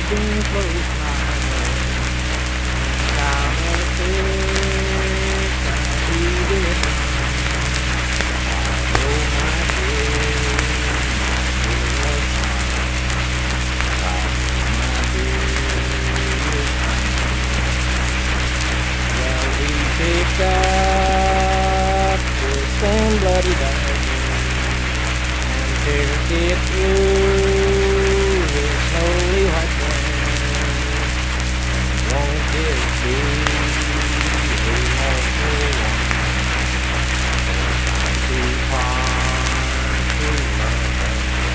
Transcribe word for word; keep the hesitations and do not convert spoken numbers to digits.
been close my and I'll never take I'll be this I know my day, my day is well, we picked up the same bloody bag and carried it through